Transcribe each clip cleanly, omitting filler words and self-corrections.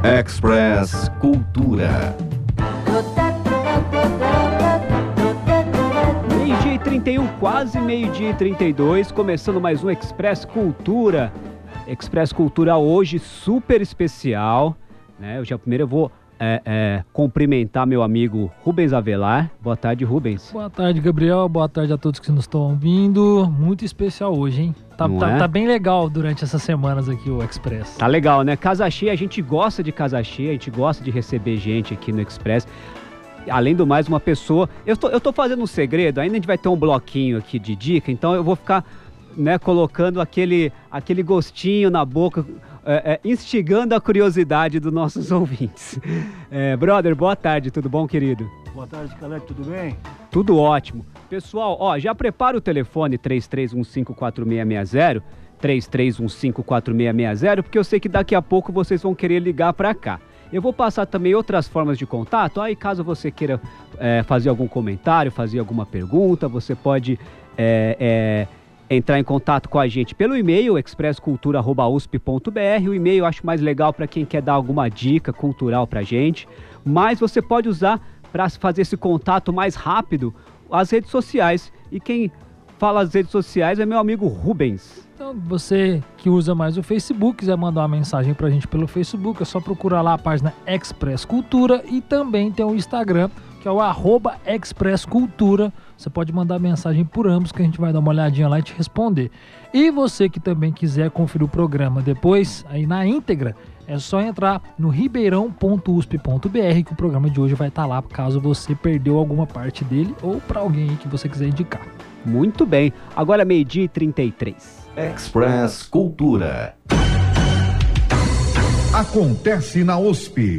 Express Cultura. Meio-dia e 31, quase meio-dia e 32, começando mais um Express Cultura. Express Cultura hoje super especial, né? Primeiro eu vou cumprimentar meu amigo Rubens Avelar. Boa tarde, Rubens. Boa tarde, Gabriel. Boa tarde a todos que nos estão ouvindo. Muito especial hoje, hein? Tá bem legal durante essas semanas aqui o Express. Tá legal, né? Casa cheia, a gente gosta de casa cheia, a gente gosta de receber gente aqui no Express. Além do mais, uma pessoa... Eu tô fazendo um segredo, ainda a gente vai ter um bloquinho aqui de dica, então eu vou ficar, né, colocando aquele gostinho na boca, instigando a curiosidade dos nossos ouvintes. Brother, boa tarde, tudo bom, querido? Boa tarde, Calete, tudo bem? Tudo ótimo. Pessoal, já prepara o telefone 33154660, 33154660, porque eu sei que daqui a pouco vocês vão querer ligar para cá. Eu vou passar também outras formas de contato, aí caso você queira fazer algum comentário, fazer alguma pergunta, você pode entrar em contato com a gente pelo e-mail, expresscultura@usp.br. O e-mail eu acho mais legal para quem quer dar alguma dica cultural pra gente, mas você pode usar para fazer esse contato mais rápido as redes sociais. E quem fala as redes sociais é meu amigo Rubens. Então, você que usa mais o Facebook, quiser mandar uma mensagem pra gente pelo Facebook, é só procurar lá a página Express Cultura, e também tem o Instagram, que é o @expresscultura. Você pode mandar mensagem por ambos, que a gente vai dar uma olhadinha lá e te responder. E você que também quiser conferir o programa depois, aí na íntegra, é só entrar no ribeirão.usp.br, que o programa de hoje vai estar lá, caso você perdeu alguma parte dele ou para alguém aí que você quiser indicar. Muito bem. Agora meio-dia e 33. Express Cultura. Acontece na USP.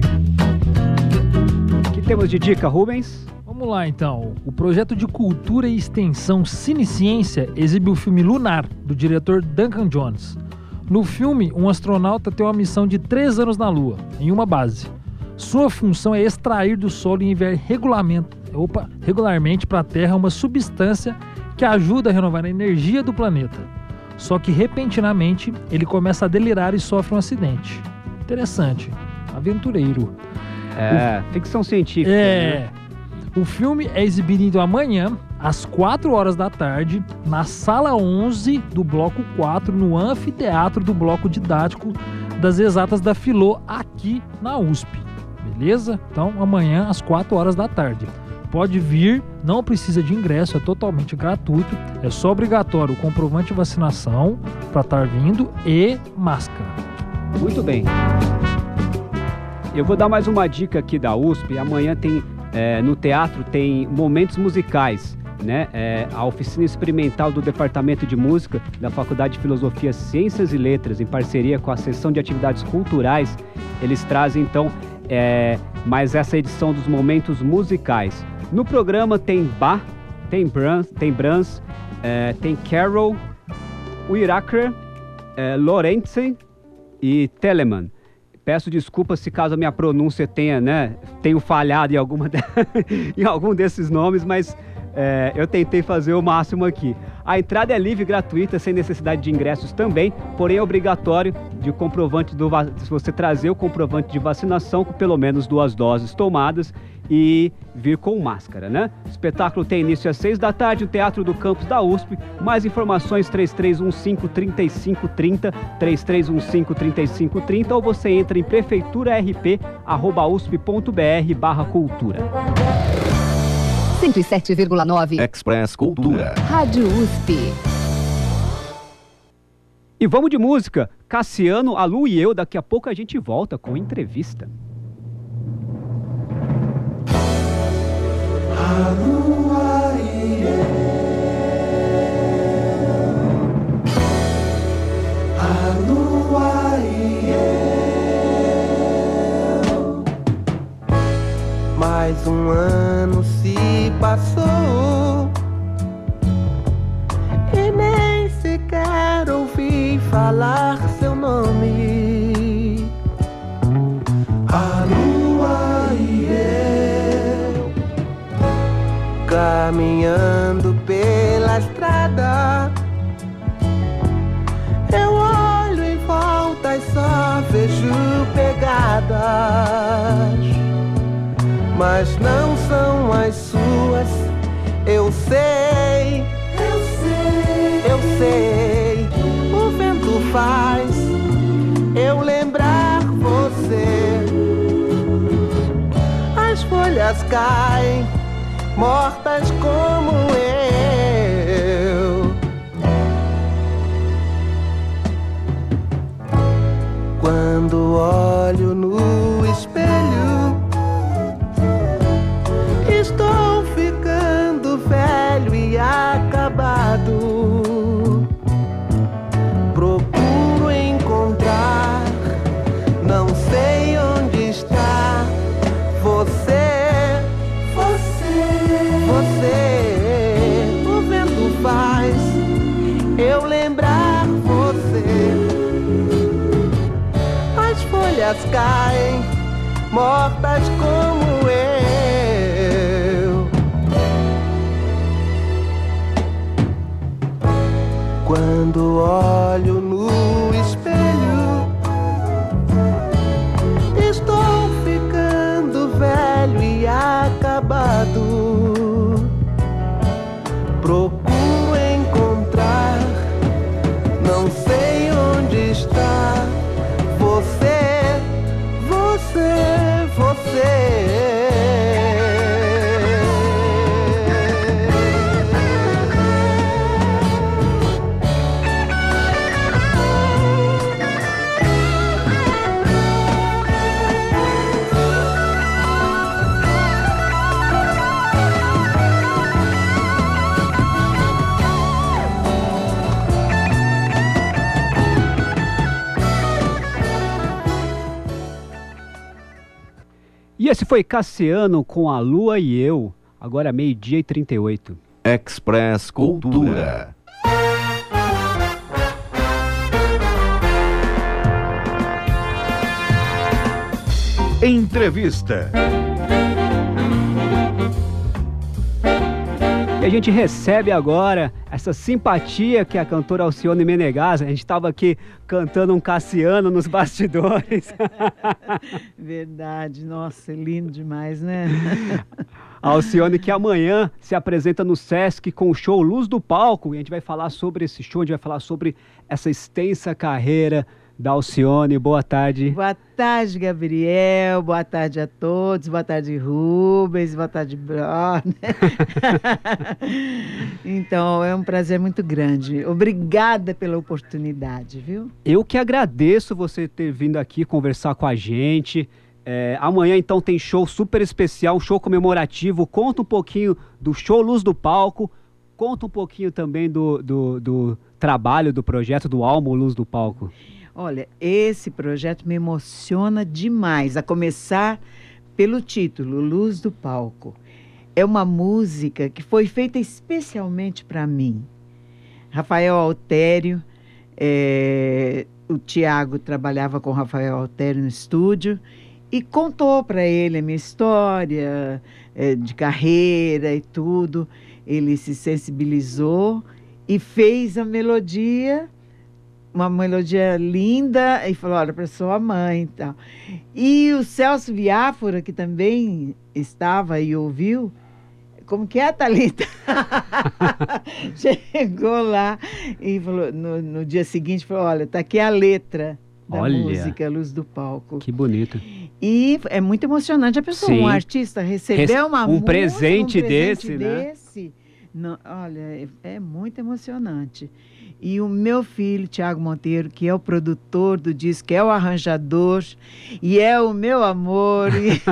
O que temos de dica, Rubens? Vamos lá, então. O projeto de cultura e extensão Cineciência exibe o filme Lunar, do diretor Duncan Jones. No filme, um astronauta tem uma missão de 3 anos na Lua, em uma base. Sua função é extrair do solo e enviar regularmente para a Terra uma substância que ajuda a renovar a energia do planeta. Só que, repentinamente, ele começa a delirar e sofre um acidente. Interessante. Aventureiro. Ficção científica. Né? O filme é exibido amanhã, às 4 horas da tarde, na Sala 11 do Bloco 4, no Anfiteatro do Bloco Didático das Exatas da Filô, aqui na USP. Beleza? Então, amanhã, às 4 horas da tarde. Pode vir, não precisa de ingresso, é totalmente gratuito, é só obrigatório o comprovante de vacinação para estar vindo e máscara. Muito bem. Eu vou dar mais uma dica aqui da USP. Amanhã tem, no teatro, tem momentos musicais, né? A oficina experimental do Departamento de Música da Faculdade de Filosofia, Ciências e Letras, em parceria com a Seção de Atividades Culturais, eles trazem, então, mais essa edição dos momentos musicais. No programa tem Bach, tem Brahms, tem Carol, Uiraker, Lorentzen e Telemann. Peço desculpas se caso a minha pronúncia tenho falhado em em algum desses nomes, mas eu tentei fazer o máximo aqui. A entrada é livre e gratuita, sem necessidade de ingressos também, porém é obrigatório se você trazer o comprovante de vacinação com pelo menos 2 doses tomadas e vir com máscara, né? O espetáculo tem início às 6 da tarde no Teatro do Campus da USP. Mais informações 3315-3530, 3315-3530, ou você entra em prefeiturarp@usp.br/cultura. 107,9 Express Cultura. Rádio USP. E vamos de música. Cassiano, a Lu e eu, daqui a pouco a gente volta com entrevista. Mais um ano se passou e nem sequer ouvi falar seu nome. A lua e eu, caminhando pela estrada, eu olho em volta e só vejo pegada. mas não são as suas. Eu sei, eu sei. O vento faz eu lembrar você. As folhas caem, mortas como eu. Quando olho no espelho, estou ficando velho e acabado. Procuro encontrar, não sei onde está você, você. O vento faz eu lembrar você. As folhas caem, mortas como eu. Quando olho no espelho, estou ficando velho e acabado. Procuro encontrar, não sei onde está você, você, você. E esse foi Cassiano com A Lua e Eu, agora 12h38. Express Cultura. Entrevista. E a gente recebe agora essa simpatia que é a cantora Alcione Menegas. A gente estava aqui cantando um Cassiano nos bastidores. Verdade, nossa, é lindo demais, né? A Alcione que amanhã se apresenta no Sesc com o show Luz do Palco. E a gente vai falar sobre esse show, a gente vai falar sobre essa extensa carreira da Alcione. Boa tarde. Boa tarde, Gabriel. Boa tarde a todos. Boa tarde, Rubens. Boa tarde, Brother. Então, é um prazer muito grande. Obrigada pela oportunidade, viu? Eu que agradeço você ter vindo aqui conversar com a gente. Amanhã, então, tem show super especial, um show comemorativo. Conta um pouquinho do show Luz do Palco. Conta um pouquinho também do trabalho, do projeto, do álbum Luz do Palco. Olha, esse projeto me emociona demais, a começar pelo título, Luz do Palco. É uma música que foi feita especialmente para mim. Rafael Altério, o Tiago trabalhava com Rafael Altério no estúdio e contou para ele a minha história de carreira e tudo. Ele se sensibilizou e fez a melodia, uma melodia linda, e falou, olha, para sua mãe e tal. E o Celso Biafora, que também estava e ouviu, como que é, Thalita? Chegou lá e falou, no dia seguinte, falou, olha, tá aqui a letra da música Luz do Palco. Que bonito. E é muito emocionante a pessoa, um artista, receber uma música, presente desse, né? Não, olha, é muito emocionante. E o meu filho, Tiago Monteiro, que é o produtor do disco, é o arranjador, e é o meu amor,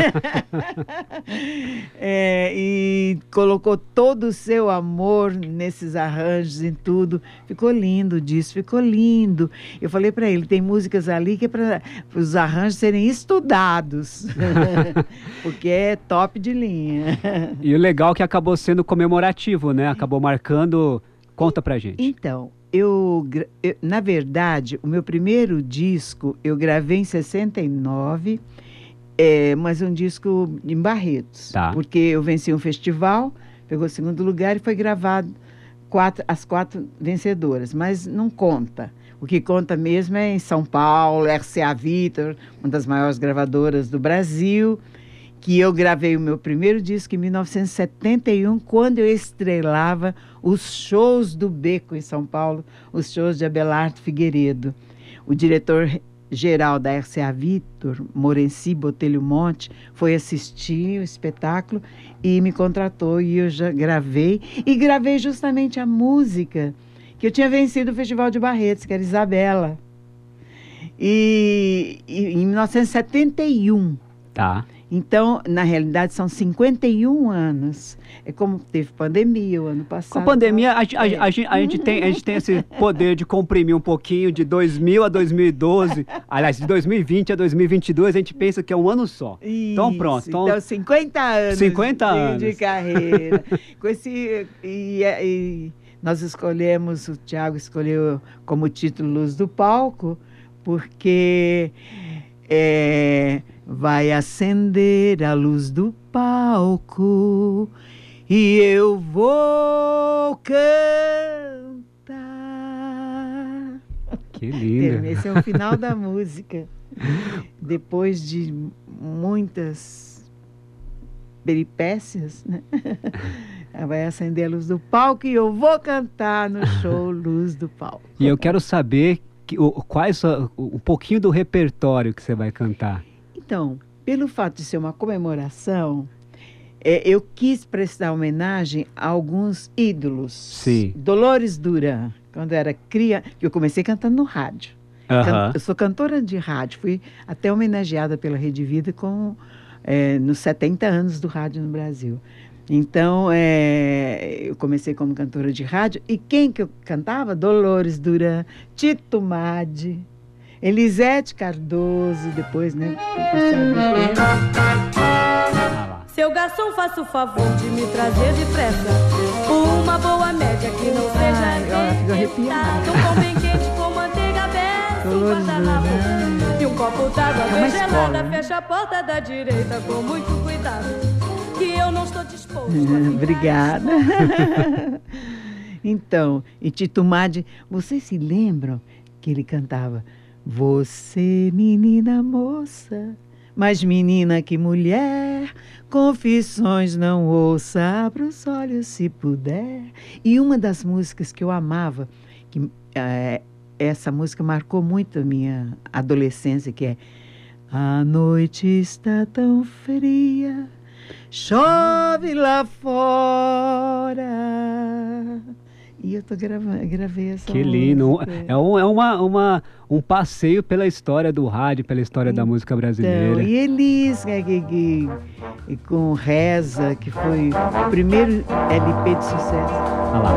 e colocou todo o seu amor nesses arranjos, em tudo. Ficou lindo o disco, ficou lindo. Eu falei para ele, tem músicas ali que é para os arranjos serem estudados, porque é top de linha. E o legal é que acabou sendo comemorativo, né? Acabou marcando... Conta pra gente. Então, eu, na verdade, o meu primeiro disco eu gravei em 69, mas um disco em Barretos. Tá. Porque eu venci um festival, pegou segundo lugar e foi gravado as 4 vencedoras, mas não conta. O que conta mesmo é em São Paulo, RCA Victor, uma das maiores gravadoras do Brasil, que eu gravei o meu primeiro disco em 1971, quando eu estrelava os shows do Beco em São Paulo, os shows de Abelardo Figueiredo. O diretor-geral da RCA, Vitor Morenci Botelho Monte, foi assistir o espetáculo e me contratou, e eu já gravei. E gravei justamente a música que eu tinha vencido o Festival de Barretos, que era Isabela. E em 1971. Tá. Então, na realidade, são 51 anos. É como teve pandemia o ano passado. Com a pandemia, a gente tem esse poder de comprimir um pouquinho de 2000 a 2012. Aliás, de 2020 a 2022, a gente pensa que é um ano só. Então, pronto. Então, 50 anos, 50 anos. De carreira. Com esse... E nós escolhemos, o Thiago escolheu como título Luz do Palco, porque... vai acender a luz do palco e eu vou cantar. Que lindo. Esse é o final da música. Depois de muitas peripécias, né? Vai acender a luz do palco e eu vou cantar no show Luz do Palco. E eu quero saber um pouquinho do repertório que você vai cantar. Então, pelo fato de ser uma comemoração, eu quis prestar homenagem a alguns ídolos. Sim. Dolores Duran, quando era criança, que eu comecei cantando no rádio. Eu sou cantora de rádio, fui até homenageada pela Rede Vida nos 70 anos do rádio no Brasil. Então, eu comecei como cantora de rádio. E quem que eu cantava? Dolores Duran, Tito Madi, Elisete Cardoso, depois, né? Seu garçom, faça o favor de me trazer depressa uma boa média que não seja arrepiada. Um pão bem quente com manteiga aberta, um guardanapo e um copo d'água bem gelada. Fecha a porta da direita com muito cuidado, que eu não estou disposto a Obrigada. Então, e Tito Madi, vocês se lembram que ele cantava: você, menina moça, mais menina que mulher, confissões não ouça, abra os olhos se puder. E uma das músicas que eu amava, que essa música marcou muito a minha adolescência, que é: a noite está tão fria, chove lá fora. E eu gravei essa Que lindo. música. É um passeio pela história do rádio, pela história da música brasileira. Então, e Elis, que com Reza, que foi o primeiro LP de sucesso. Olha lá.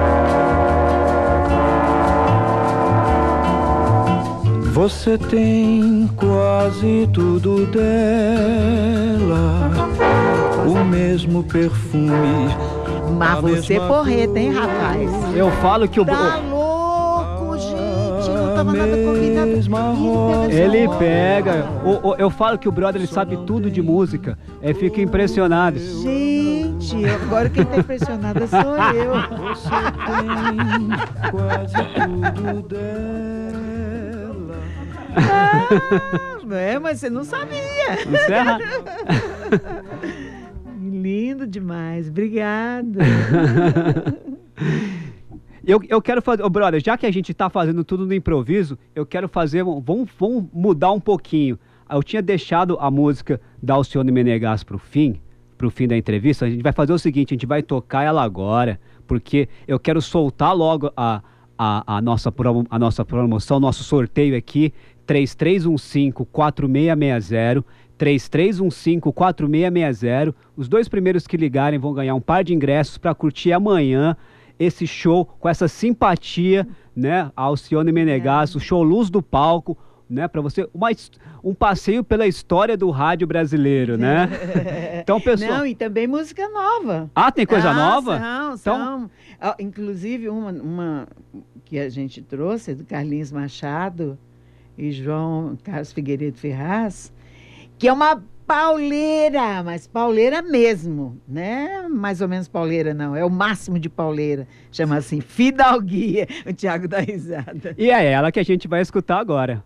Você tem quase tudo dela, o mesmo perfume. Mas você porreta, hein, rapaz? Eu falo que o... Tá louco, gente. Não tava nada combinado. Ele pega. Eu falo que o brother ele sabe tudo de música. Fica impressionado. Gente, agora quem tá impressionada sou eu. Você tem quase tudo dela. Mas você não sabia. Encerra. Lindo demais, obrigada. Eu quero fazer, brother, já que a gente tá fazendo tudo no improviso, eu quero fazer, vamos mudar um pouquinho. Eu tinha deixado a música da Alcione Menegas pro fim da entrevista. A gente vai fazer o seguinte, a gente vai tocar ela agora, porque eu quero soltar logo a nossa promoção, nosso sorteio aqui, 3315-4660, 3315-4660. Os dois primeiros que ligarem vão ganhar um par de ingressos para curtir amanhã esse show com essa simpatia, né? A Alcione Menegas, o show Luz do Palco, né? Para você, um passeio pela história do rádio brasileiro, né? Então, pessoal... Não, e também música nova. Ah, tem coisa nova? São. Inclusive, uma que a gente trouxe, do Carlinhos Machado e João Carlos Figueiredo Ferraz, que é uma pauleira, mas pauleira mesmo, né? Mais ou menos pauleira, não. É o máximo de pauleira. Chama assim, Fidalguia. O Thiago dá risada. E é ela que a gente vai escutar agora.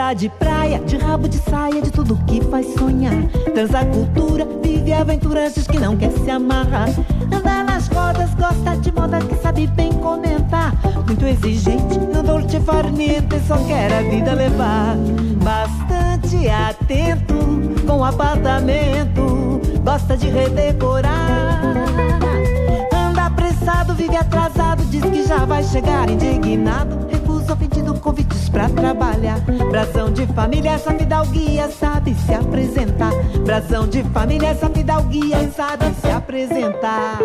Gosta de praia, de rabo de saia, de tudo que faz sonhar. Dança cultura, vive aventuras, diz que não quer se amarrar. Anda nas rodas, gosta de moda, que sabe bem comentar. Muito exigente, não dolce far niente, só quer a vida levar. Bastante atento com apartamento, gosta de redecorar. Anda apressado, vive atrasado, diz que já vai chegar indignado. Recusa ofendido convites pra trabalhar. Brasão de família, essa fidalguia sabe se apresentar. Brasão de família, essa fidalguia sabe se apresentar.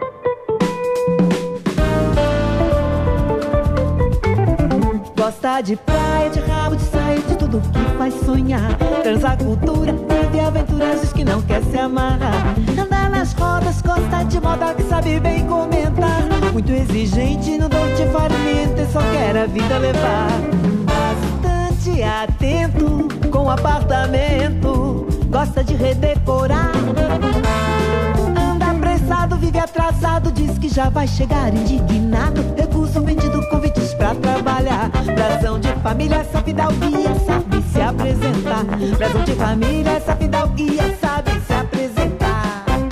Gosta de praia, de rabo de saia, de tudo que faz sonhar. Transa cultura, vive aventuras, diz que não quer se amarrar. Anda nas rodas, gosta de moda, que sabe bem comentar. Muito exigente, não dolce far niente, só quer a vida levar. Bastante atento com apartamento, gosta de redecorar. Anda apressado, vive atrasado, diz que já vai chegar indignado. Recusa ofendido convites pra trabalhar. Brasão de família, essa fidalguia sabe se apresentar. Brasão de família, essa fidalguia sabe se apresentar.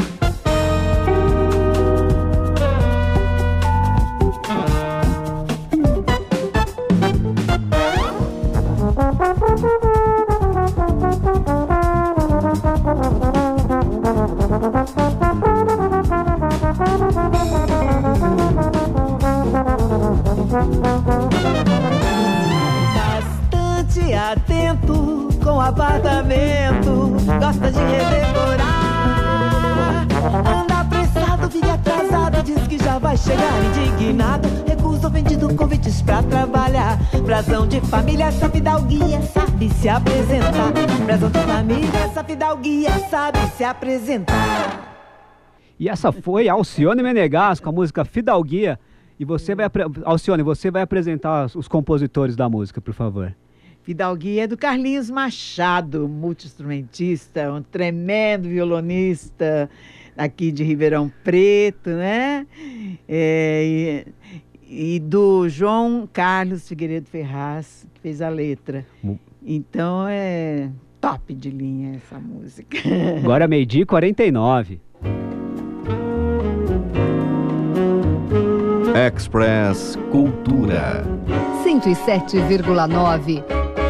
Bastante atento com apartamento, gosta de redecorar. Anda apressado, vive atrasado, diz que já vai chegar indignado. Recusa ofendido convites pra trabalhar. Brasão de família, essa fidalguia sabe se apresentar. Brasão de família, essa fidalguia sabe se apresentar. E essa foi Alcione Menegas com a música Fidalguia. E você vai, Alcione, você vai apresentar os compositores da música, por favor. Fidalguia é do Carlinhos Machado, multi-instrumentista, um tremendo violonista aqui de Ribeirão Preto, né? E do João Carlos Figueiredo Ferraz, que fez a letra. Então é top de linha essa música. Agora é 12h49. Express Cultura 107,9.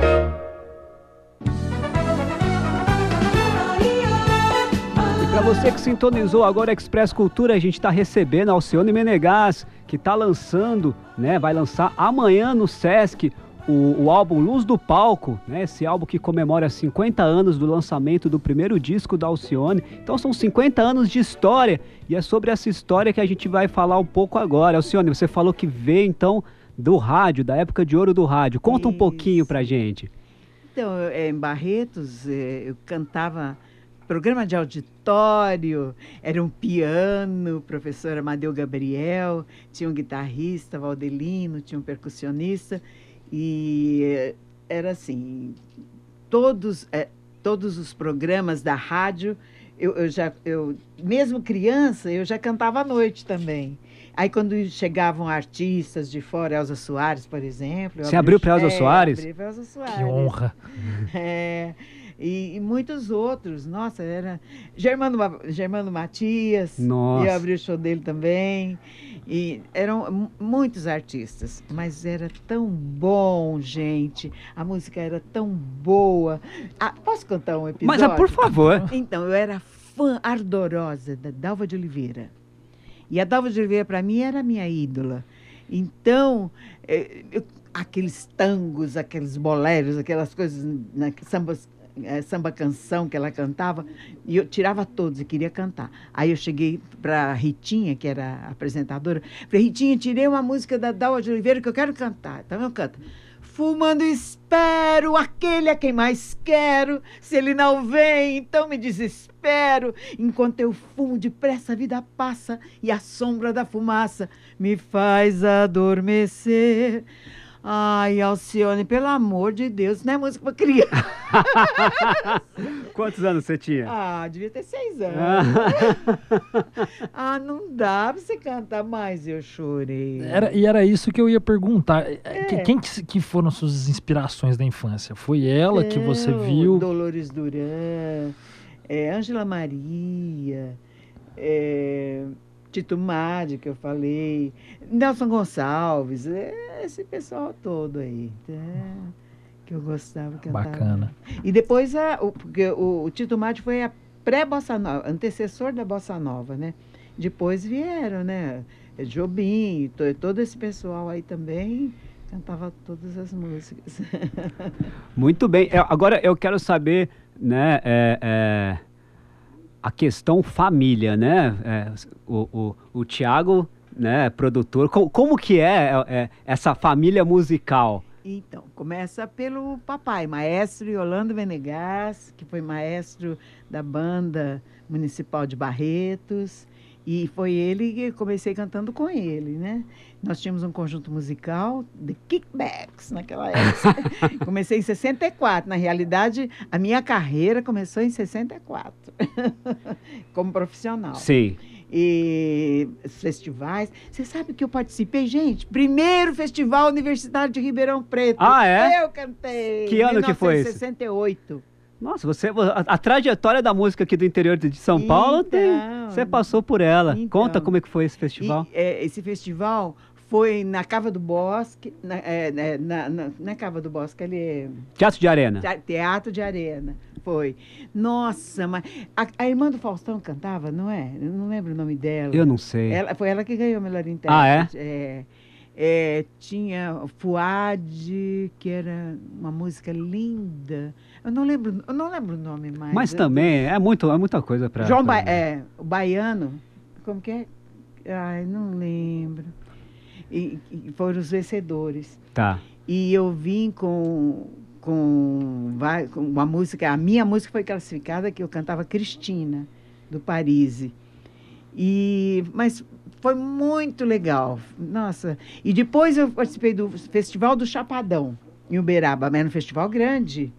Para você que sintonizou agora Express Cultura, a gente está recebendo a Alcione Menegas, que está lançando, né, vai lançar amanhã no Sesc o álbum Luz do Palco, né, esse álbum que comemora 50 anos do lançamento do primeiro disco da Alcione. Então são 50 anos de história e é sobre essa história que a gente vai falar um pouco agora. Alcione, você falou que veio então do rádio, da época de ouro do rádio. Conta um pouquinho pra gente. Então, em Barretos, eu cantava programa de auditório, era um piano, professor Amadeu Gabriel, tinha um guitarrista, Valdelino, tinha um percussionista, e era assim, todos os programas da rádio, eu mesmo criança, eu já cantava à noite também. Aí, quando chegavam artistas de fora, Elza Soares, por exemplo... Você abriu para Elza Soares? Abri para Elza Soares. Que honra! E muitos outros. Nossa, era Germano Matias. Nossa. Eu abri o show dele também. E eram muitos artistas. Mas era tão bom, gente. A música era tão boa. Posso contar um episódio? Mas, por favor. Então, eu era fã ardorosa da Dalva de Oliveira. E a Dalva de Oliveira, para mim, era a minha ídola. Então, aqueles tangos, aqueles boleros, aquelas coisas, samba canção que ela cantava, e eu tirava todos e queria cantar. Aí eu cheguei para Ritinha, que era a apresentadora, falei, Ritinha, tirei uma música da Dalva de Oliveira que eu quero cantar. Então eu canto. Fumando espero, aquele é quem mais quero. Se ele não vem, então me desespero. Enquanto eu fumo, depressa a vida passa e a sombra da fumaça me faz adormecer. Ai, Alcione, pelo amor de Deus, não é música pra criança. Quantos anos você tinha? Ah, devia ter 6 anos. Não dá pra você cantar mais, eu chorei. Era isso que eu ia perguntar. Quem que foram suas inspirações da infância? Foi ela que você viu? Dolores Duran, Ângela Maria, Tito Madi, que eu falei, Nelson Gonçalves, esse pessoal todo aí, que eu gostava de cantar. Bacana. E depois, porque o Tito Madi foi a pré-bossa nova, antecessor da bossa nova, né? Depois vieram, né? Jobim, todo esse pessoal aí também cantava todas as músicas. Muito bem. Agora eu quero saber, né, a questão família, né? O Thiago, né, produtor, como que é essa família musical? Então, começa pelo papai, maestro Yolando Menegas, que foi maestro da Banda Municipal de Barretos, e foi ele que eu comecei cantando com ele, né? Nós tínhamos um conjunto musical, The Kickbacks, naquela época. Comecei em 64, na realidade, a minha carreira começou em 64, como profissional. Sim. E festivais. Você sabe que eu participei, gente? Primeiro Festival Universitário de Ribeirão Preto. Ah, é? Eu cantei. Que ano que foi esse? 1968. Nossa, a trajetória da música aqui do interior de São Paulo, você passou por ela. Então, conta como é que foi esse festival. Esse festival foi na Cava do Bosque, na Cava do Bosque, ali... Teatro de Arena. Teatro de Arena, foi. Nossa, mas a irmã do Faustão cantava, não é? Eu não lembro o nome dela. Eu não sei. Foi ela que ganhou o melhor intérprete. Ah, é? Tinha Fuad, que era uma música linda. Eu não lembro o nome mais. Mas também é muita coisa para... João o Baiano, como que é? Ai, não lembro. E foram os vencedores. Tá. E eu vim com uma música, a minha música foi classificada, que eu cantava Cristina, do Paris. Mas foi muito legal. Nossa. E depois eu participei do Festival do Chapadão, em Uberaba, mas era um festival grande.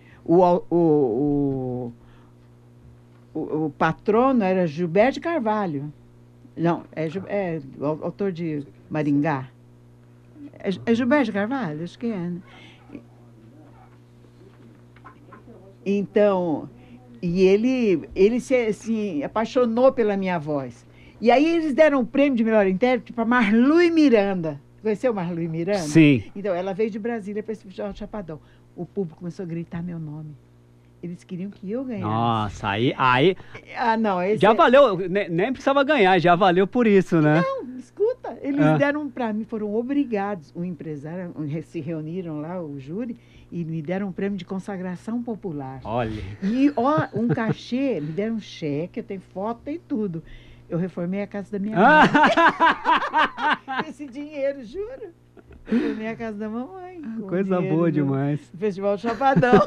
O patrono era Gilberto de Carvalho. Não, o autor de Maringá. É Gilberto de Carvalho? Acho que é, né? Então, e ele se apaixonou pela minha voz. E aí eles deram um prêmio de melhor intérprete para Marlui Miranda. Conheceu Marlui Miranda? Sim. Então, ela veio de Brasília para esse festival de Chapadão. O público começou a gritar meu nome. Eles queriam que eu ganhasse. Nossa, aí... não, já valeu, nem precisava ganhar, já valeu por isso, né? Não, escuta, eles deram para mim, foram obrigados, o empresário, se reuniram lá, o júri, e me deram um prêmio de consagração popular. Olha. E, um cachê, me deram um cheque, eu tenho foto, tem tudo. Eu reformei a casa da minha mãe. Esse dinheiro, juro. Eu reformei a casa da mamãe. Coisa boa demais. Festival do Chapadão.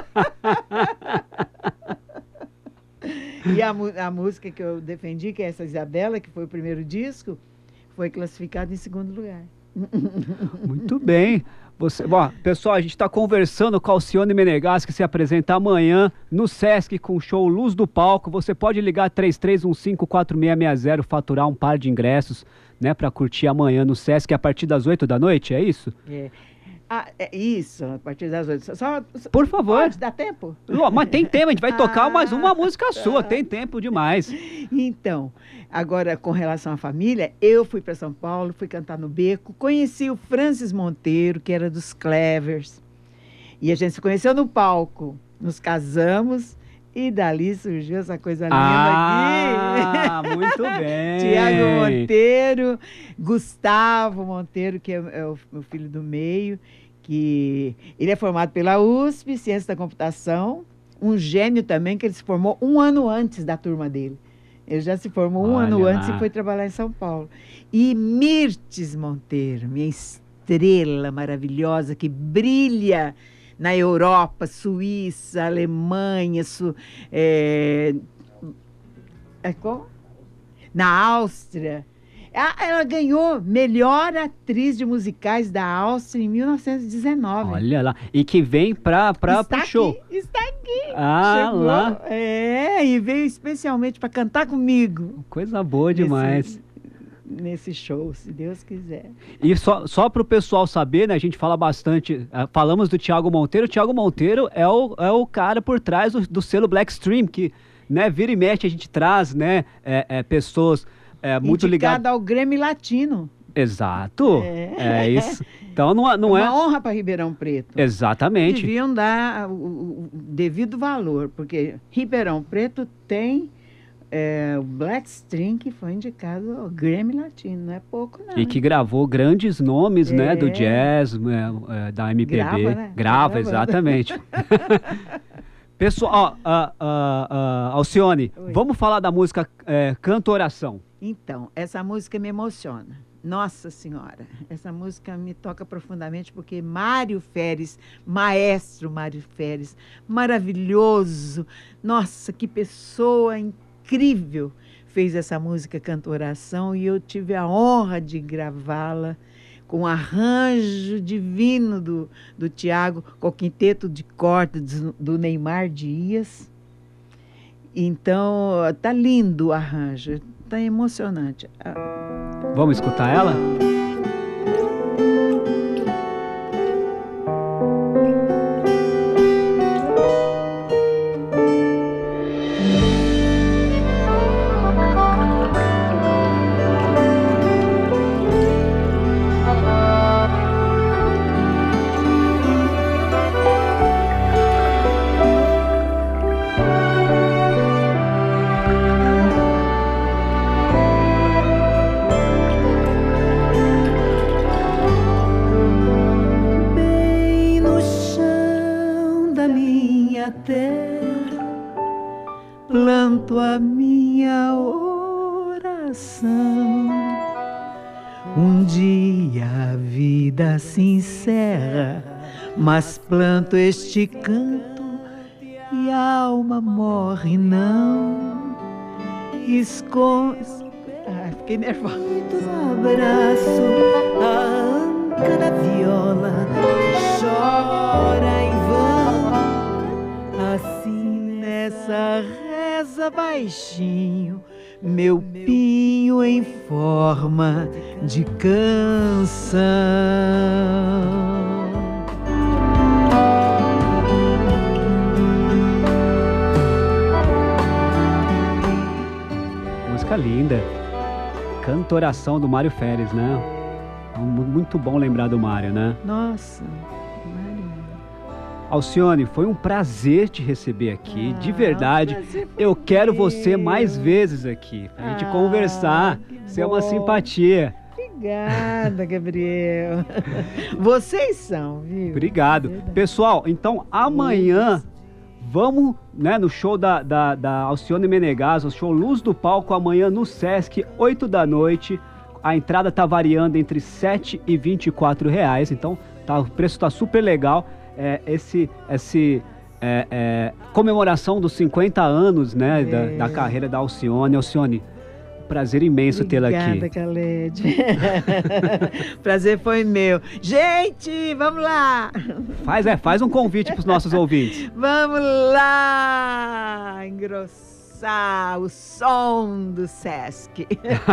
E a música que eu defendi, que é essa Isabela, que foi o primeiro disco, foi classificada em segundo lugar. Muito bem. Pessoal, a gente está conversando com a Alcione Menegas, que se apresenta amanhã no Sesc com o show Luz do Palco. Você pode ligar 3315-4660, faturar um par de ingressos, né, para curtir amanhã no Sesc a partir das 8 da noite, é isso? Isso, a partir das 8. Por favor. Pode dar tempo? Mas tem tempo, a gente vai tocar mais uma música sua, tem tempo demais. Então, agora com relação à família, eu fui para São Paulo, fui cantar no Beco, conheci o Francis Monteiro, que era dos Clevers, e a gente se conheceu no palco, nos casamos e dali surgiu essa coisa linda aqui. Muito bem. Tiago Monteiro, Gustavo Monteiro, que é o meu filho do meio, que ele é formado pela USP, Ciência da Computação, um gênio também, que ele se formou um ano antes da turma dele. Ele já se formou um ano antes e foi trabalhar em São Paulo. E Mirtes Monteiro, minha estrela maravilhosa, que brilha na Europa, Suíça, Alemanha, na Áustria. Ela ganhou melhor atriz de musicais da Áustria em 1919. Olha lá. E que vem pro show. Está aqui. Ah, Chegou, lá. E veio especialmente para cantar comigo. Coisa boa demais. Nesse show, se Deus quiser. E só para o pessoal saber, né? A gente fala bastante, falamos do Thiago Monteiro. O Thiago Monteiro é o cara por trás do selo Blackstream, que, né, vira e mexe a gente traz, né, pessoas muito ligadas ao Grêmio Latino. Exato, é isso. Então não é uma honra para Ribeirão Preto. Exatamente. Deviam dar o devido valor, porque Ribeirão Preto tem o Blackstream, que foi indicado ao Grammy Latino, não é pouco não. E que gravou grandes nomes, né, do jazz, da MPB. Grava, né? Grava, exatamente. Pessoal, Alcione, vamos falar da música Cantoração. Então, essa música me emociona. Nossa Senhora, essa música me toca profundamente porque Mário Feres, maestro Mário Feres, maravilhoso, nossa, que pessoa incrível, fez essa música Cantoração e eu tive a honra de gravá-la com um arranjo divino do Tiago, com o quinteto de cordas do Neymar Dias. Então, tá lindo o arranjo, tá emocionante. Vamos escutar ela? Planto a minha oração. Um dia a vida se encerra, mas planto este canto e a alma morre não. Esconde. Fiquei nervosa. Abraço a anca da viola, chora em vão. Assim nessa reza baixinho, meu pinho em forma de canção. Música linda. Cantoração do Mário Feres, né? Muito bom lembrar do Mário, né? Nossa, Mário. Alcione, foi um prazer te receber aqui, de verdade. Eu quero você mais vezes aqui, pra gente conversar, ser uma simpatia. Obrigada, Gabriel. Vocês são, viu? Obrigado. Pessoal, então amanhã vamos, né, no show da Alcione Menegasso, o show Luz do Palco, amanhã no Sesc, 8 da noite. A entrada tá variando entre R$7 e R$24, então o preço tá super legal. Comemoração dos 50 anos, né, da carreira da Alcione. Alcione, prazer imenso tê-la aqui. Obrigada, Khaled. Prazer foi meu. Gente, vamos lá. Faz um convite para os nossos ouvintes. Vamos lá engrossar o som do Sesc.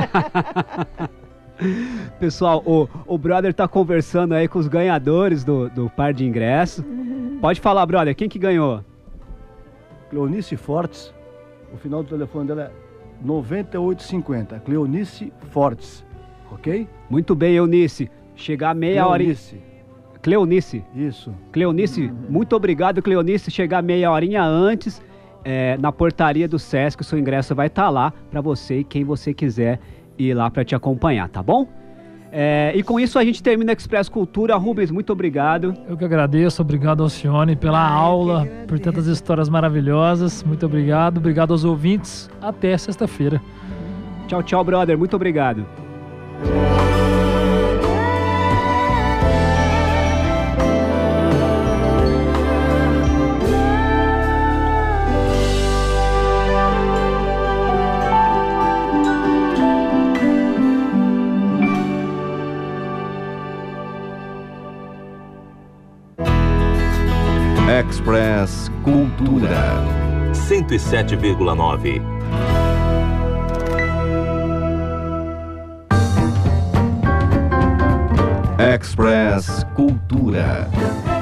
Pessoal, o brother tá conversando aí com os ganhadores do par de ingressos. Pode falar, brother, quem que ganhou? Cleonice Fortes, o final do telefone dela é 9850. Cleonice Fortes, ok? Muito bem, Eunice. Chegar meia hora. Cleonice. Isso. Cleonice, muito obrigado, Cleonice. Chegar meia horinha antes na portaria do Sesc, o seu ingresso vai estar lá para você e quem você quiser ir lá para te acompanhar, tá bom? E com isso a gente termina o Express Cultura. Rubens, muito obrigado. Eu que agradeço, obrigado Alcione pela aula, por tantas histórias maravilhosas. Muito obrigado, obrigado aos ouvintes. Até sexta-feira. Tchau, tchau, brother. Muito obrigado. Express Cultura. 107,9. Express Cultura.